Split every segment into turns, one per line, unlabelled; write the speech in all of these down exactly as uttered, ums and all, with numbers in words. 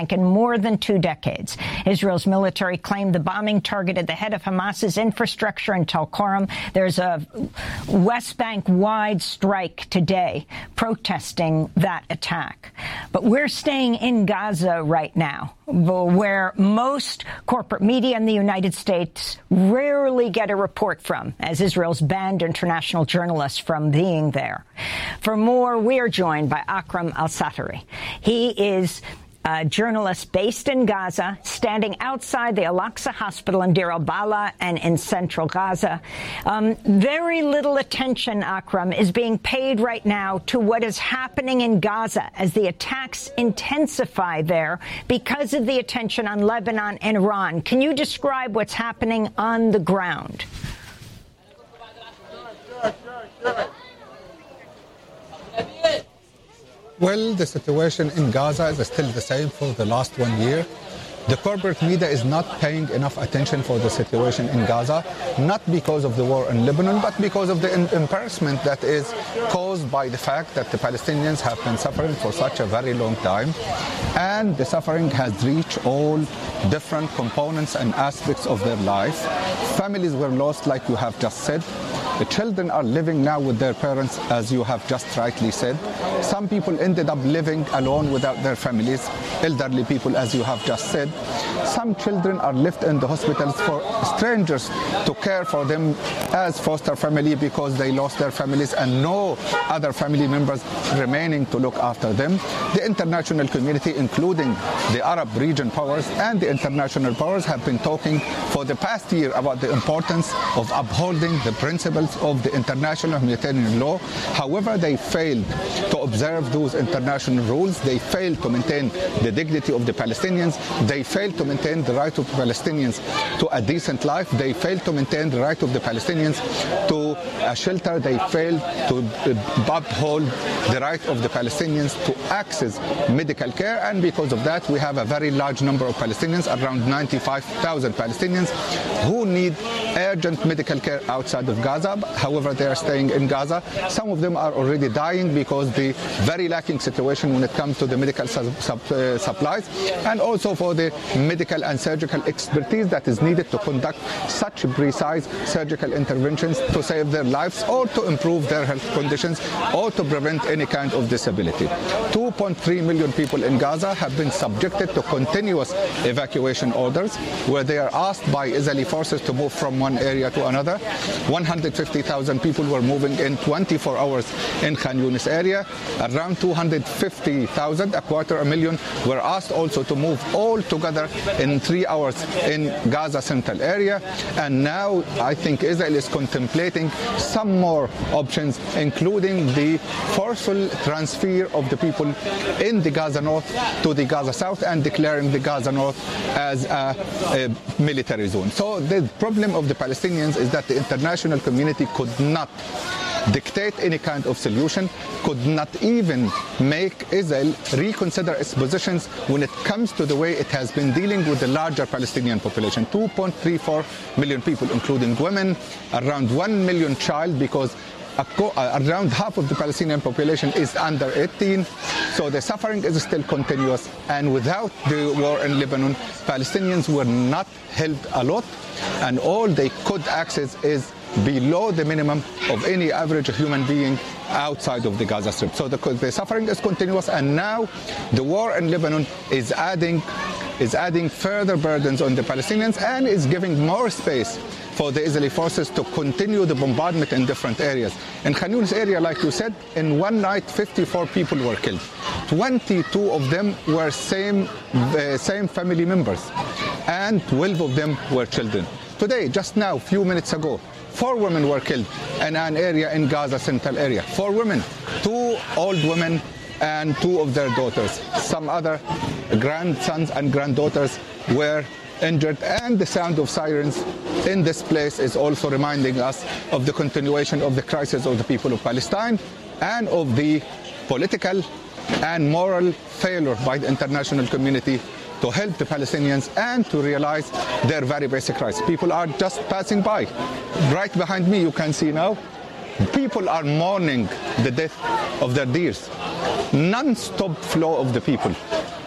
in more than two decades. Israel's military claimed the bombing targeted the head of Hamas's infrastructure in Tulkarm. There's a West Bank-wide strike today protesting that attack. But we're staying in Gaza right now, where most corporate media in the United States rarely get a report from, as Israel's banned international journalists from being there. For more, we are joined by Akram Al-Satari. He is a journalist based in Gaza, standing outside the Al-Aqsa Hospital in Deir al-Balah and in central Gaza. Um, very little attention, Akram, is being paid right now to what is happening in Gaza as the attacks intensify there because of the attention on Lebanon and Iran. Can you describe what's happening on the ground?
Well, the situation in Gaza is still the same for the last one year. The corporate media is not paying enough attention for the situation in Gaza, not because of the war in Lebanon, but because of the embarrassment that is caused by the fact that the Palestinians have been suffering for such a very long time. And the suffering has reached all different components and aspects of their life. Families were lost, like you have just said. The children are living now with their parents, as you have just rightly said. Some people ended up living alone without their families, elderly people, as you have just said. Some children are left in the hospitals for strangers to care for them as foster family because they lost their families and no other family members remaining to look after them. The international community, including the Arab region powers and the international powers, have been talking for the past year about the importance of upholding the principles of the international humanitarian law. However, they failed to observe those international rules. They failed to maintain the dignity of the Palestinians. They failed to maintain the right of the Palestinians to a decent life. They failed to maintain the right of the Palestinians to a shelter. They failed to uphold the right of the Palestinians to access medical care. And because of that, we have a very large number of Palestinians, around ninety-five thousand Palestinians, who need urgent medical care outside of Gaza. However, they are staying in Gaza. Some of them are already dying because the very lacking situation when it comes to the medical sub, sub, uh, supplies, and also for the medical and surgical expertise that is needed to conduct such precise surgical interventions to save their lives or to improve their health conditions or to prevent any kind of disability. two point three million people in Gaza have been subjected to continuous evacuation orders where they are asked by Israeli forces to move from one area to another. one hundred fifty thousand people were moving in twenty-four hours in Khan Yunis area. Around two hundred fifty thousand, a quarter a million, were asked also to move all together in three hours in Gaza central area. And now I think Israel is contemplating some more options, including the forceful transfer of the people in the Gaza North to the Gaza South and declaring the Gaza North as a, a military zone. So the problem of the Palestinians is that the international community could not dictate any kind of solution, could not even make Israel reconsider its positions when it comes to the way it has been dealing with the larger Palestinian population. two point three four million people, including women, around one million child, because around half of the Palestinian population is under eighteen. So the suffering is still continuous. And without the war in Lebanon, Palestinians were not helped a lot. And all they could access is below the minimum of any average human being outside of the Gaza Strip. So the, the suffering is continuous, and now the war in Lebanon is adding is adding further burdens on the Palestinians and is giving more space for the Israeli forces to continue the bombardment in different areas. In Khan Yunis area, like you said, in one night, fifty-four people were killed. twenty-two of them were same, uh, same family members, and twelve of them were children. Today, just now, a few minutes ago, four women were killed in an area in Gaza central area. Four women, two old women and two of their daughters. Some other grandsons and granddaughters were injured, and the sound of sirens in this place is also reminding us of the continuation of the crisis of the people of Palestine and of the political and moral failure by the international community to help the Palestinians and to realize their very basic rights. People are just passing by. Right behind me, you can see now, people are mourning the death of their dears. Non-stop flow of the people.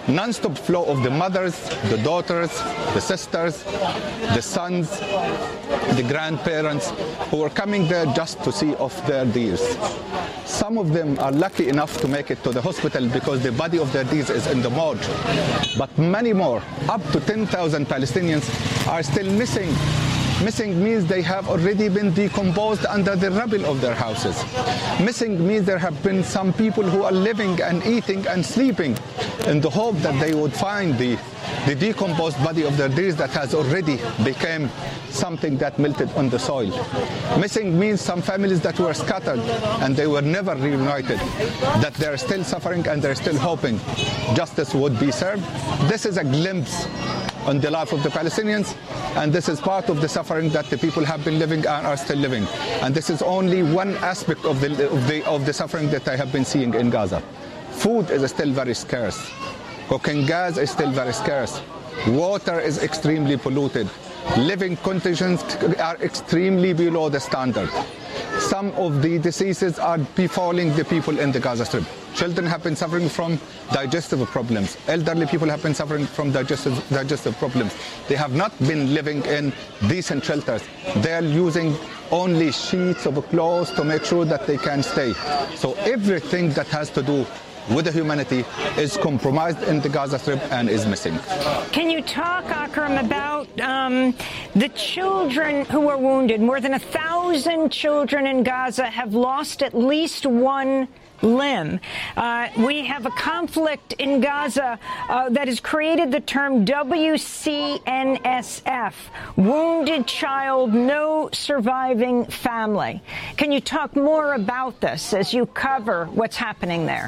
non-stop flow of the mothers, the daughters, the sisters, the sons, the grandparents who are coming there just to see off their dears. Some of them are lucky enough to make it to the hospital because the body of their dears is in the morgue. But many more, up to ten thousand Palestinians, are still missing. Missing means they have already been decomposed under the rubble of their houses. Missing means there have been some people who are living and eating and sleeping in the hope that they would find the, the decomposed body of their dears that has already become something that melted on the soil. Missing means some families that were scattered and they were never reunited, that they're still suffering and they're still hoping justice would be served. This is a glimpse on the life of the Palestinians, and this is part of the suffering that the people have been living and are still living. And this is only one aspect of the, of the, of the suffering that I have been seeing in Gaza. Food is still very scarce. Cooking gas is still very scarce. Water is extremely polluted. Living conditions are extremely below the standard. Some of the diseases are befalling the people in the Gaza Strip. Children have been suffering from digestive problems. Elderly people have been suffering from digestive, digestive problems. They have not been living in decent shelters. They are using only sheets of clothes to make sure that they can stay. So everything that has to do with the humanity is compromised in the Gaza Strip and is missing.
Can you talk, Akram, about um, the children who are wounded? More than a thousand children in Gaza have lost at least one limb. Uh, we have a conflict in Gaza uh, that has created the term W C N S F, Wounded Child, No Surviving Family. Can you talk more about this as you cover what's happening there?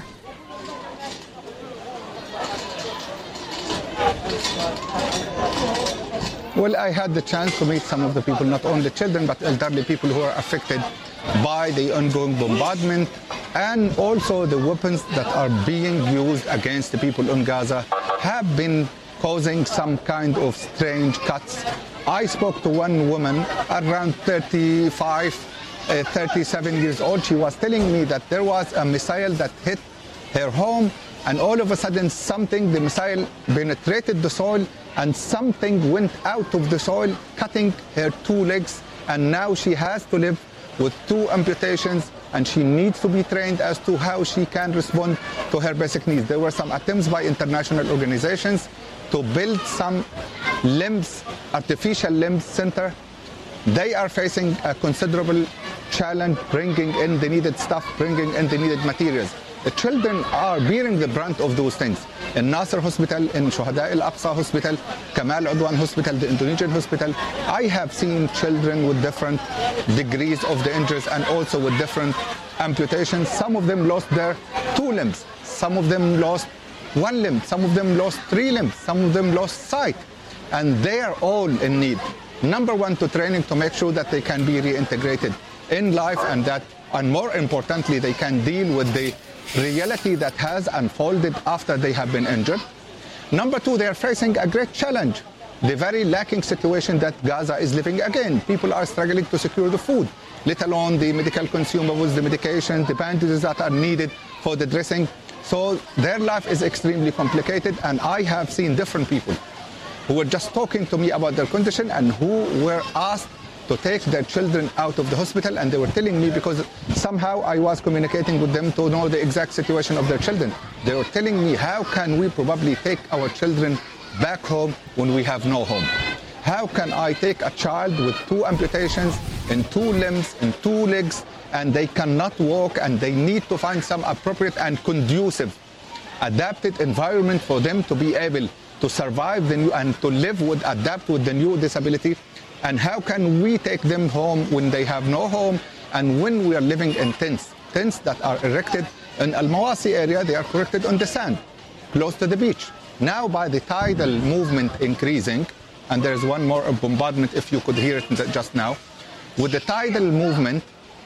Well, I had the chance to meet some of the people, not only children, but elderly people who are affected by the ongoing bombardment and also the weapons that are being used against the people in Gaza have been causing some kind of strange cuts. I spoke to one woman around thirty-five, uh, thirty-seven years old. She was telling me that there was a missile that hit her home, and all of a sudden something, the missile penetrated the soil and something went out of the soil, cutting her two legs, and now she has to live with two amputations, and she needs to be trained as to how she can respond to her basic needs. There were some attempts by international organizations to build some limbs, artificial limbs center. They are facing a considerable challenge bringing in the needed stuff, bringing in the needed materials. The children are bearing the brunt of those things. In Nasser Hospital, in Shuhada al-Aqsa Hospital, Kamal Udwan Hospital, the Indonesian hospital, I have seen children with different degrees of the injuries and also with different amputations. Some of them lost their two limbs. Some of them lost one limb. Some of them lost three limbs. Some of them lost sight. And they are all in need. Number one, to training to make sure that they can be reintegrated in life, and that, and more importantly, they can deal with the reality that has unfolded after they have been injured. Number two, they are facing a great challenge, the very lacking situation that Gaza is living again. People are struggling to secure the food, let alone the medical consumables, the medications, the bandages that are needed for the dressing. So their life is extremely complicated, and I have seen different people who were just talking to me about their condition and who were asked to take their children out of the hospital, and they were telling me, because somehow I was communicating with them to know the exact situation of their children. They were telling me, how can we probably take our children back home when we have no home? How can I take a child with two amputations in two limbs, in two legs, and they cannot walk, and they need to find some appropriate and conducive, adapted environment for them to be able to survive the new and to live with, adapt with the new disability? And how can we take them home when they have no home and when we are living in tents, tents that are erected in Al-Mawasi area? They are erected on the sand, close to the beach. Now, by the tidal movement increasing, and there's one more bombardment, if you could hear it just now, with the tidal movement,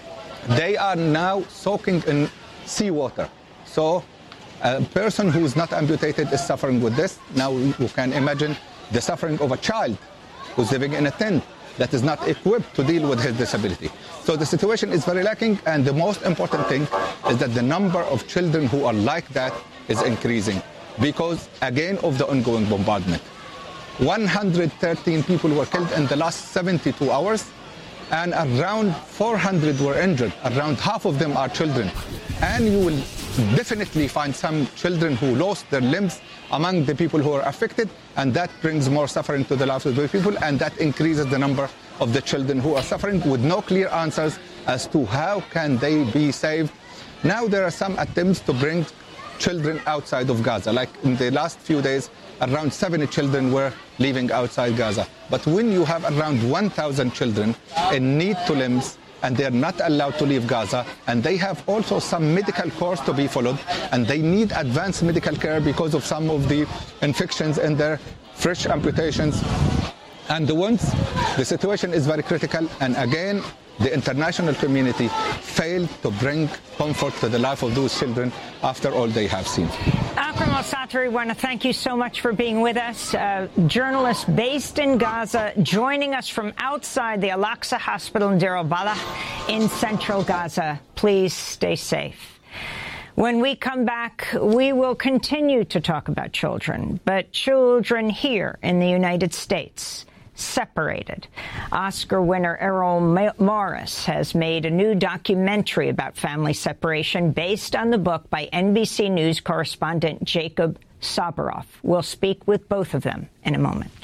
they are now soaking in seawater. So a person who is not amputated is suffering with this. Now you can imagine the suffering of a child who's living in a tent that is not equipped to deal with his disability. So the situation is very lacking, and the most important thing is that the number of children who are like that is increasing. because, again, of the ongoing bombardment. one hundred thirteen people were killed in the last seventy-two hours, and around four hundred were injured. Around half of them are children. And you will definitely find some children who lost their limbs among the people who are affected, and that brings more suffering to the lives of the people, and that increases the number of the children who are suffering with no clear answers as to how can they be saved. Now there are some attempts to bring children outside of Gaza. Like in the last few days, around seventy children were leaving outside Gaza. But when you have around one thousand children in need to limbs, and they're not allowed to leave Gaza, and they have also some medical course to be followed, and they need advanced medical care because of some of the infections and their fresh amputations and the wounds. The situation is very critical, and again, the international community failed to bring comfort to the life of those children after all they have seen.
Akram Al-Sattar, we want to thank you so much for being with us. A journalist based in Gaza, joining us from outside the Al-Aqsa Hospital in Deir al-Balah in central Gaza. Please stay safe. When we come back, we will continue to talk about children, but children here in the United States. Separated. Oscar winner Errol Morris has made a new documentary about family separation based on the book by N B C News correspondent Jacob Sabaroff. We'll speak with both of them in a moment.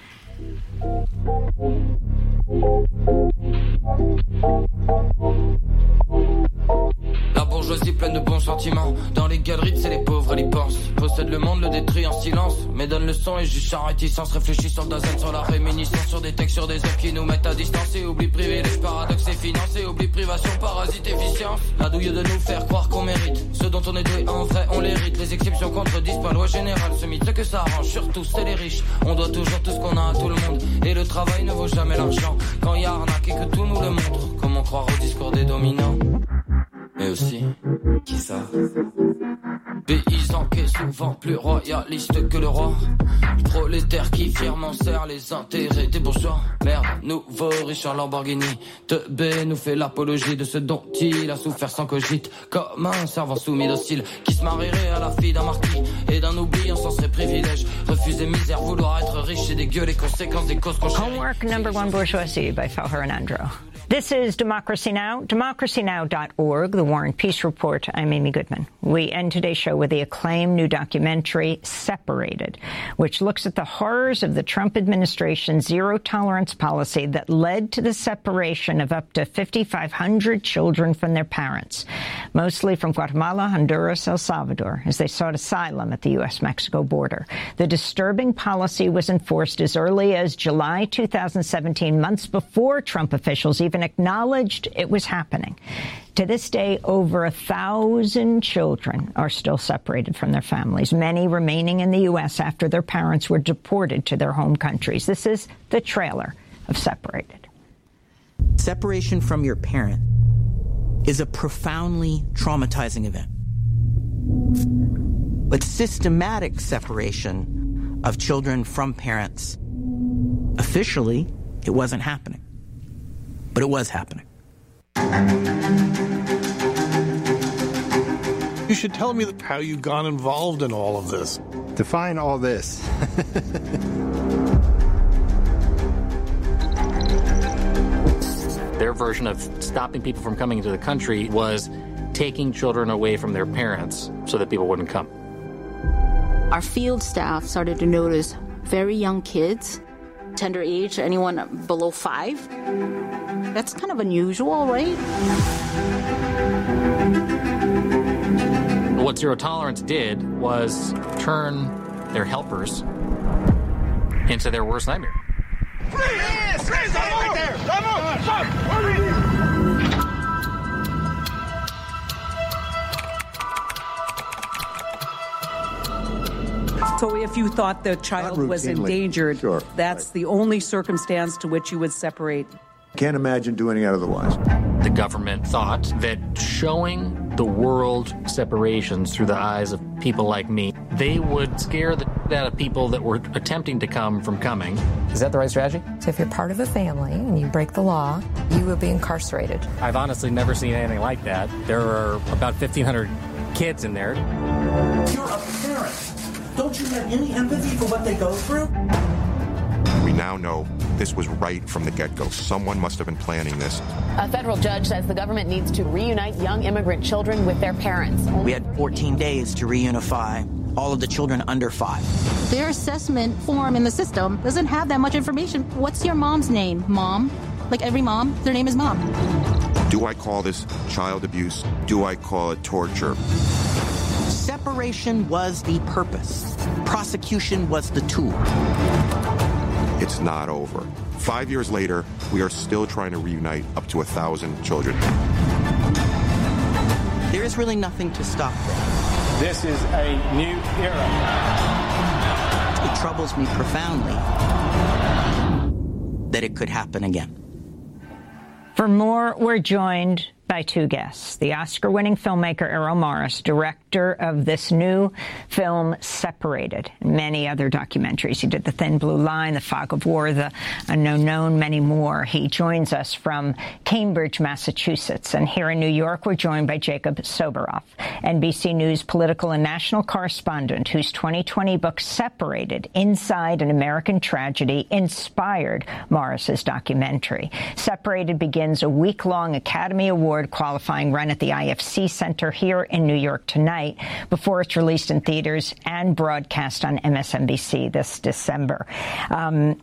La bourgeoisie pleine de bons sentiments. Dans les galeries, c'est les pauvres, elle y pense. Possède le monde, le détruit en silence. Mais donne le son et juge sans réticence. Réfléchis sur le dazen, sur la réminiscence. Sur des textes, sur des œuvres qui nous mettent à distance. Et oublie privilège, paradoxe et finance. Et oublie privation, parasite, efficience. La douille de nous faire croire qu'on mérite ce dont on est doué, en vrai, on l'hérite. Les exceptions contredisent pas loi générale. Ce mythe, ce que ça arrange, surtout c'est les riches. On doit toujours tout ce qu'on a à tout le monde. Et le travail ne vaut jamais l'argent. Quand y a arnaque et que tout nous le montre. Comment croire au discours des dominants? Mais aussi, qui ça? Paysan qui est souvent plus royaliste que le roi. Prolétaire qui fièrement sert les intérêts des bourgeois. Merde, nouveau riche en Lamborghini. Teubé nous fait l'apologie de ce dont il a souffert sans cogite. Comme un servant soumis docile qui se marierait à la fille d'un marquis. Et d'un oubli, on s'en serait privilège. Refuser misère, vouloir être riche, c'est dégueu les conséquences des causes qu'on chérit.
Homework number one bourgeoisie by Felher Andro. This is Democracy Now!, democracy now dot org, the War and Peace Report. I'm Amy Goodman. We end today's show with the acclaimed new documentary, Separated, which looks at the horrors of the Trump administration's zero-tolerance policy that led to the separation of up to fifty-five hundred children from their parents, mostly from Guatemala, Honduras, El Salvador, as they sought asylum at the U S Mexico border. The disturbing policy was enforced as early as July two thousand seventeen, months before Trump officials even acknowledged it was happening. To this day, over a thousand children are still separated from their families, many remaining in the U S after their parents were deported to their home countries. This is the trailer of Separated.
Separation from your parent is a profoundly traumatizing event. But systematic separation of children from parents, officially, it wasn't happening. But it was happening.
You should tell me how you got involved in all of this.
Define all this.
Their version of stopping people from coming into the country was taking children away from their parents so that people wouldn't come.
Our field staff started to notice very young kids, tender age, anyone below five. That's kind of unusual, right?
What Zero Tolerance did was turn their helpers into their worst nightmare.
Freeze! Freeze! Right there! Stop!
So if you thought the child was endangered,
sure,
that's
right.
the only circumstance to which you would separate.
Can't imagine doing it otherwise.
The government thought that showing the world separations through the eyes of people like me, they would scare the out of people that were attempting to come from coming.
Is that the right strategy?
So if you're part of a family and you break the law, you will be incarcerated.
I've honestly never seen anything like that. There are about fifteen hundred kids in there.
You're a parent.
Don't you have any empathy for what they go through?
We now know this was right from the get-go. Someone must have been planning this.
A federal judge says the government needs to reunite young immigrant children with their parents.
We had fourteen days to reunify all of the children under five.
Their assessment form in the system doesn't have that much information. What's your mom's name, Mom? Like every mom, their name is Mom.
Do I call this child abuse? Do I call it torture?
Separation was the purpose. Prosecution was the tool.
It's not over. Five years later, we are still trying to reunite up to a thousand children.
There is really nothing to stop that.
This is a new era.
It troubles me profoundly that it could happen again.
For more, we're joined by two guests. The Oscar-winning filmmaker Errol Morris, director of this new film, Separated, and many other documentaries. He did The Thin Blue Line, The Fog of War, The Unknown Known, many more. He joins us from Cambridge, Massachusetts. And here in New York, we're joined by Jacob Soboroff, N B C News political and national correspondent, whose twenty twenty book, Separated, Inside an American Tragedy, inspired Morris's documentary. Separated begins a week-long Academy Award qualifying run at the I F C Center here in New York tonight before it's released in theaters and broadcast on M S N B C this December. Um,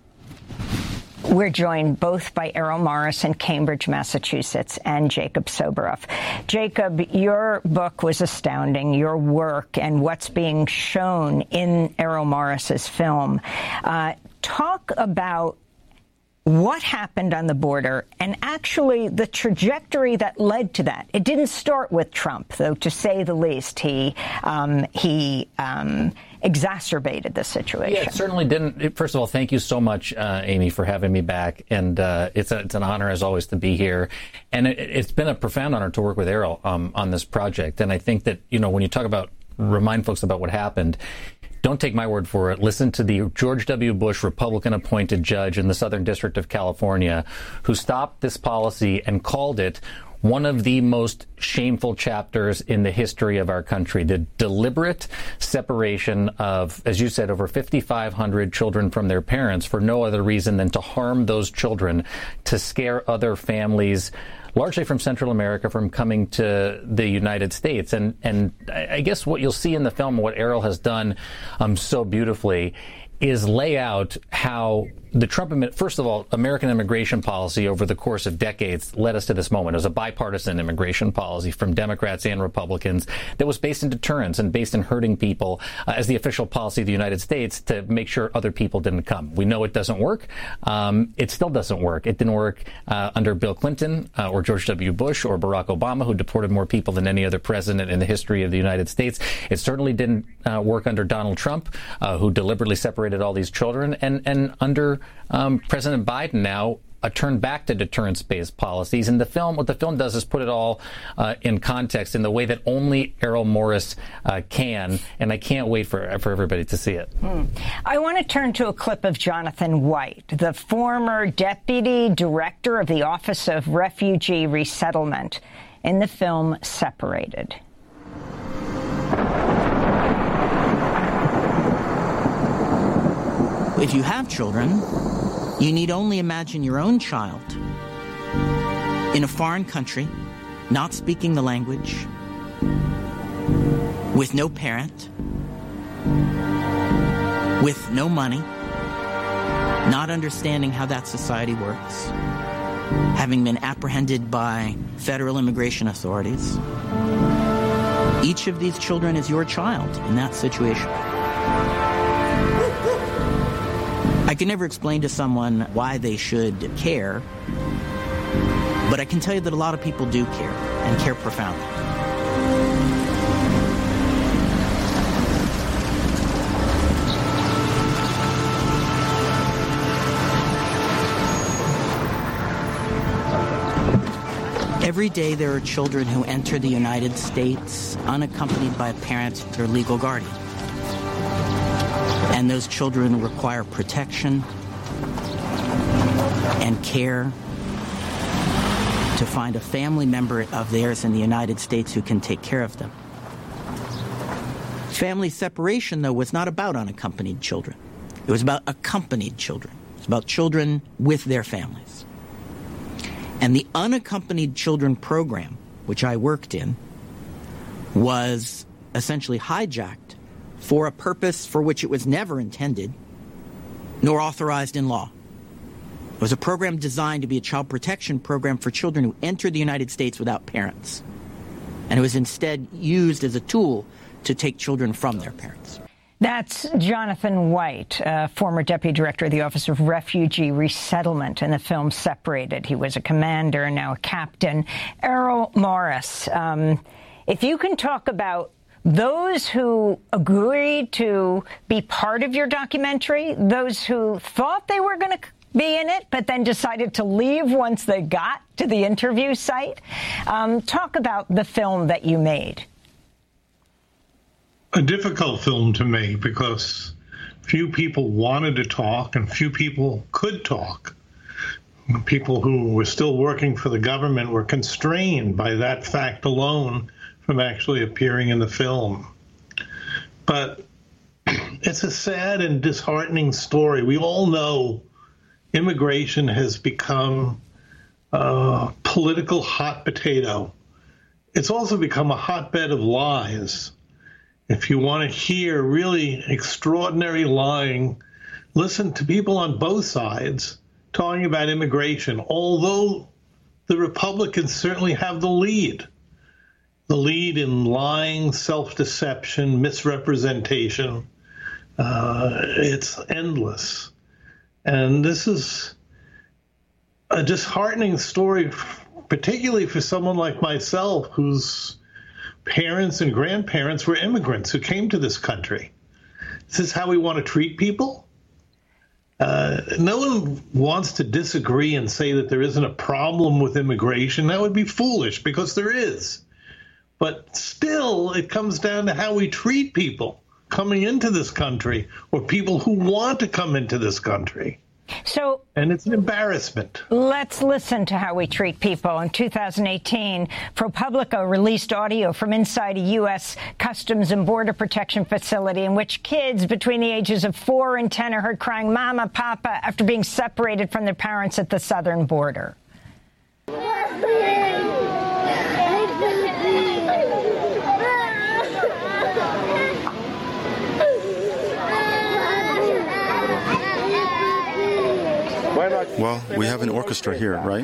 We're joined both by Errol Morris in Cambridge, Massachusetts, and Jacob Soboroff. Jacob, your book was astounding, your work and what's being shown in Errol Morris's film. Uh, talk about what happened on the border and actually the trajectory that led to that. It didn't start with Trump, though, to say the least. He um, he um, exacerbated the situation.
Yeah, it certainly didn't. First of all, thank you so much, uh, Amy, for having me back. And uh, it's, a, it's an honor, as always, to be here. And it, it's been a profound honor to work with Errol um, on this project. And I think that, you know, when you talk about, remind folks about what happened, don't take my word for it. Listen to the George W. Bush Republican-appointed judge in the Southern District of California who stopped this policy and called it one of the most shameful chapters in the history of our country. The deliberate separation of, as you said, over fifty-five hundred children from their parents for no other reason than to harm those children, to scare other families, largely from Central America, from coming to the United States. And and I guess what you'll see in the film, what Errol has done um, so beautifully, is lay out how the Trump, first of all, American immigration policy over the course of decades led us to this moment. It was a bipartisan immigration policy from Democrats and Republicans that was based in deterrence and based in hurting people uh, as the official policy of the United States to make sure other people didn't come. We know it doesn't work. Um, it still doesn't work. It didn't work uh, under Bill Clinton uh, or George W. Bush or Barack Obama, who deported more people than any other president in the history of the United States. It certainly didn't uh, work under Donald Trump, uh, who deliberately separated all these children, and, and under Um, President Biden now a turn back to deterrence-based policies. And the film, what the film does is put it all uh, in context in the way that only Errol Morris uh, can. And I can't wait for for everybody to see it.
Mm. I want to turn to a clip of Jonathan White, the former deputy director of the Office of Refugee Resettlement, in the film Separated.
If you have children, you need only imagine your own child in a foreign country, not speaking the language, with no parent, with no money, not understanding how that society works, having been apprehended by federal immigration authorities. Each of these children is your child in that situation. I can never explain to someone why they should care, but I can tell you that a lot of people do care, and care profoundly. Every day there are children who enter the United States unaccompanied by a parent or legal guardian. And those children require protection and care to find a family member of theirs in the United States who can take care of them. Family separation, though, was not about unaccompanied children. It was about accompanied children. It's about children with their families. And the unaccompanied children program, which I worked in, was essentially hijacked for a purpose for which it was never intended, nor authorized in law. It was a program designed to be a child protection program for children who entered the United States without parents. And it was instead used as a tool to take children from their parents.
That's Jonathan White, uh, former deputy director of the Office of Refugee Resettlement in the film Separated. He was a commander and now a captain. Errol Morris, um, if you can talk about those who agreed to be part of your documentary, those who thought they were going to be in it, but then decided to leave once they got to the interview site. Um, talk about the film that you made.
A difficult film to make because few people wanted to talk and few people could talk. People who were still working for the government were constrained by that fact alone from actually appearing in the film. But it's a sad and disheartening story. We all know immigration has become a political hot potato. It's also become a hotbed of lies. If you want to hear really extraordinary lying, listen to people on both sides talking about immigration, although the Republicans certainly have the lead. The lead in lying, self-deception, misrepresentation. Uh, it's endless. And this is a disheartening story, particularly for someone like myself, whose parents and grandparents were immigrants who came to this country. Is this how we want to treat people? Uh, no one wants to disagree and say that there isn't a problem with immigration. That would be foolish, because there is. But still, it comes down to how we treat people coming into this country, or people who want to come into this country.
So,
and it's an embarrassment.
Let's listen to how we treat people. In two thousand eighteen, ProPublica released audio from inside a U S Customs and Border Protection facility in which kids between the ages of four and ten are heard crying, "Mama, Papa," after being separated from their parents at the southern border.
Well, we have an orchestra here, right?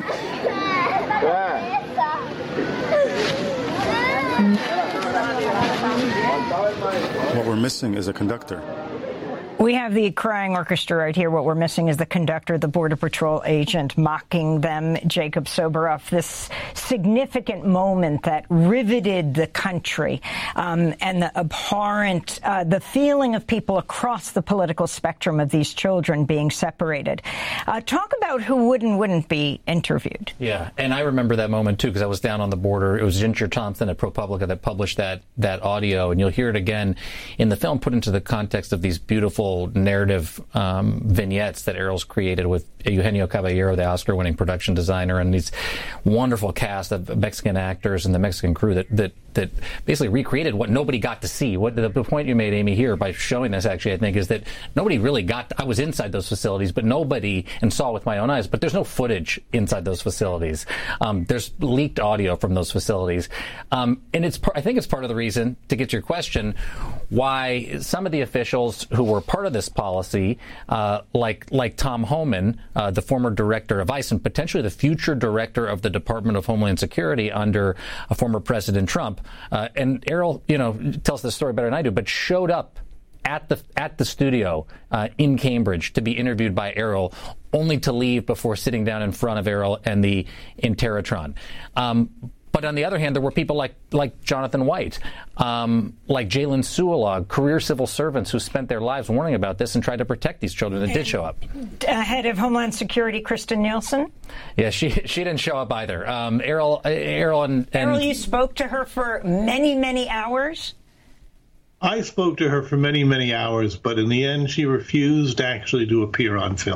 What we're missing is a conductor.
We have the crying orchestra right here. What we're missing is the conductor, the Border Patrol agent, mocking them, Jacob Soboroff. This significant moment that riveted the country, um, and the abhorrent, uh, the feeling of people across the political spectrum of these children being separated. Uh, talk about who would and wouldn't be interviewed.
Yeah, and I remember that moment, too, because I was down on the border. It was Ginger Thompson at ProPublica that published that, that audio, and you'll hear it again in the film, put into the context of these beautiful narrative um, vignettes that Errol's created with Eugenio Caballero, the Oscar-winning production designer, and these wonderful cast of Mexican actors and the Mexican crew that that, that basically recreated what nobody got to see. What the, the point you made, Amy, here by showing this, actually, I think, is that nobody really got to, I was inside those facilities, but nobody, and saw with my own eyes, but there's no footage inside those facilities. Um, there's leaked audio from those facilities. Um, and it's I think it's part of the reason, to get your question, why some of the officials who were part of this policy, uh, like like Tom Homan, uh, the former director of ICE and potentially the future director of the Department of Homeland Security under a former President Trump, uh, and Errol, you know, tells the story better than I do, but showed up at the at the studio uh, in Cambridge to be interviewed by Errol, only to leave before sitting down in front of Errol and the Interrotron. Um, But on the other hand, there were people like like Jonathan White, um, like Jalen Suolog, career civil servants who spent their lives warning about this and tried to protect these children that did show up.
Uh, head of Homeland Security, Kristen Nielsen?
Yeah, she she didn't show up either. Um, Errol, Errol, and, and
Errol, you spoke to her for many, many hours?
I spoke to her for many, many hours, but in the end, she refused actually to appear on film.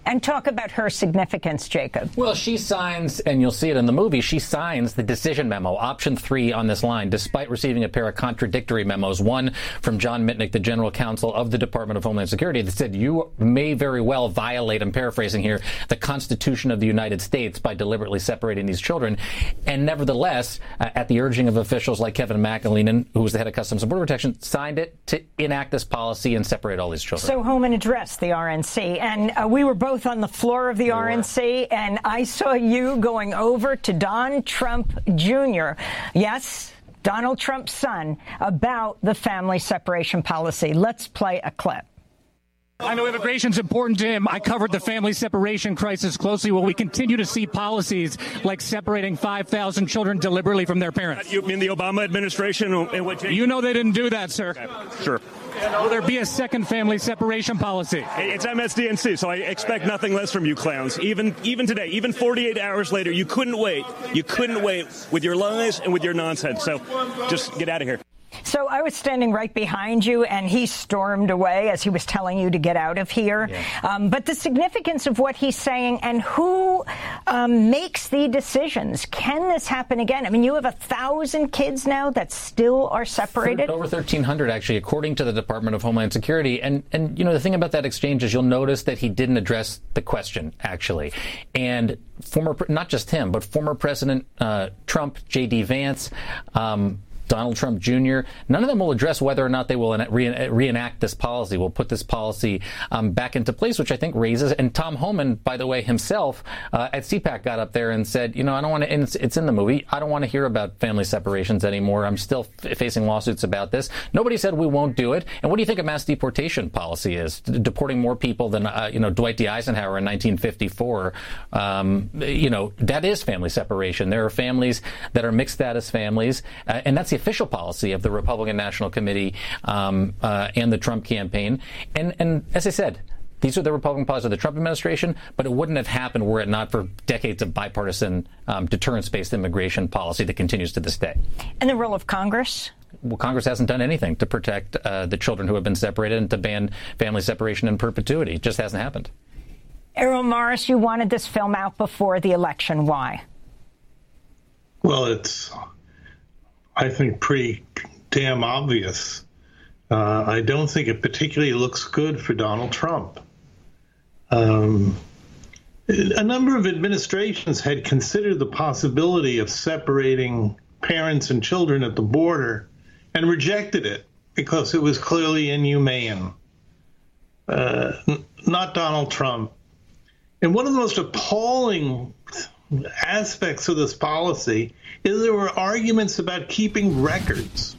And talk about her significance, Jacob.
Well, she signs, and you'll see it in the movie, she signs the decision memo, option three on this line, despite receiving a pair of contradictory memos, one from John Mitnick, the general counsel of the Department of Homeland Security, that said you may very well violate, I'm paraphrasing here, the Constitution of the United States by deliberately separating these children. And nevertheless, uh, at the urging of officials like Kevin McAleenan, who was the head of Customs and Border Protection, signed it to enact this policy and separate all these children.
So Homan addressed the R N C, and uh, we were both on the floor of the they R N C, were. And I saw you going over to Don Trump Junior Yes, Donald Trump's son, about the family separation policy. Let's play a clip.
I know immigration's important to him. I covered the family separation crisis closely. Will we continue to see policies like separating five thousand children deliberately from their parents?
You mean the Obama administration? And what
you know they didn't do that, sir.
Okay. Sure.
Will there be a second family separation policy?
It's M S D N C, so I expect nothing less from you clowns. Even even today, even forty-eight hours later, you couldn't wait. You couldn't wait with your lies and with your nonsense. So just get out of here.
So I was standing right behind you, and he stormed away as he was telling you to get out of here. Yeah. Um, but the significance of what he's saying and who um, makes the decisions. Can this happen again? I mean, you have a thousand kids now that still are separated?
Over thirteen hundred, actually, according to the Department of Homeland Security. And, and, you know, the thing about that exchange is you'll notice that he didn't address the question, actually. And former, not just him, but former President uh, Trump, J D Vance, um, Donald Trump Junior, none of them will address whether or not they will re- reenact this policy, will put this policy um, back into place, which I think raises, and Tom Homan, by the way, himself uh, at C PAC got up there and said, you know, I don't want to, and it's, it's in the movie, I don't want to hear about family separations anymore. I'm still f- facing lawsuits about this. Nobody said we won't do it. And what do you think a mass deportation policy is? D- deporting more people than, uh, you know, Dwight D. Eisenhower in nineteen fifty-four. Um, you know, that is family separation. There are families that are mixed status families, uh, and that's the official policy of the Republican National Committee um, uh, and the Trump campaign. And, and as I said, these are the Republican policies of the Trump administration, but it wouldn't have happened were it not for decades of bipartisan um, deterrence-based immigration policy that continues to this day.
And the role of Congress?
Well, Congress hasn't done anything to protect uh, the children who have been separated and to ban family separation in perpetuity. It just hasn't happened.
Errol Morris, you wanted this film out before the election. Why?
Well, it's, I think, pretty damn obvious. Uh, I don't think it particularly looks good for Donald Trump. Um, a number of administrations had considered the possibility of separating parents and children at the border and rejected it because it was clearly inhumane. Uh, n- not Donald Trump. And one of the most appalling aspects of this policy is there were arguments about keeping records.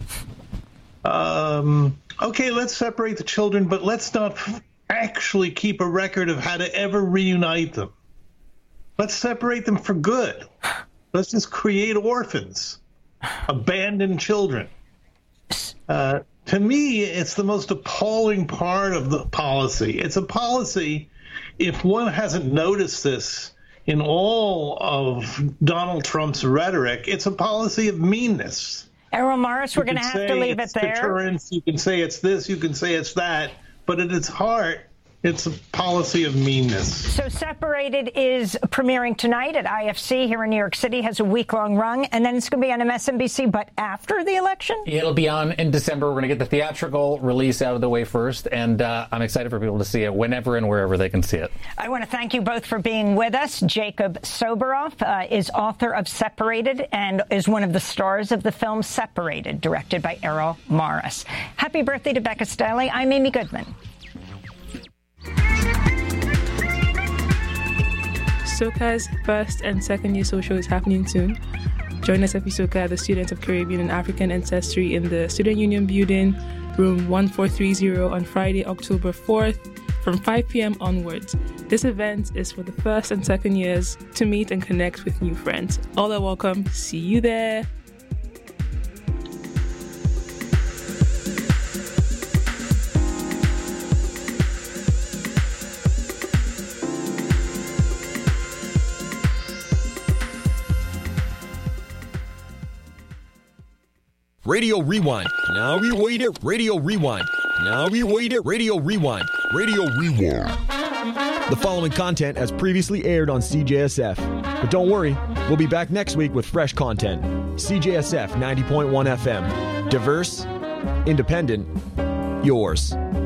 Um, okay, let's separate the children, but let's not f- actually keep a record of how to ever reunite them. Let's separate them for good. Let's just create orphans, abandoned children. Uh, to me, it's the most appalling part of the policy. It's a policy, if one hasn't noticed this in all of Donald Trump's rhetoric, it's a policy of meanness.
Errol Morris, we're going to have to leave it there.
Deterrence. You can say it's this, you can say it's that, but at its heart, it's a policy of meanness.
So Separated is premiering tonight at I F C here in New York City, has a week-long run, and then it's going to be on M S N B C, but after the election?
It'll be on in December. We're going to get the theatrical release out of the way first, and uh, I'm excited for people to see it whenever and wherever they can see it.
I want to thank you both for being with us. Jacob Soboroff uh, is author of Separated and is one of the stars of the film Separated, directed by Errol Morris. Happy birthday to Becca Staley. I'm Amy Goodman.
SOCA's first and second year social is happening soon. Join us at SOCA, the Students of Caribbean and African Ancestry, in the Student Union Building, room one four three zero, on Friday, October fourth, from five p.m. onwards. This event is for the first and second years to meet and connect with new friends. All are welcome. See you there.
Radio Rewind. Now we wait it. Radio Rewind. Now we wait it. Radio Rewind. Radio Rewind. The following content as previously aired on C J S F. But don't worry, we'll be back next week with fresh content. C J S F ninety point one F M. Diverse, independent, yours.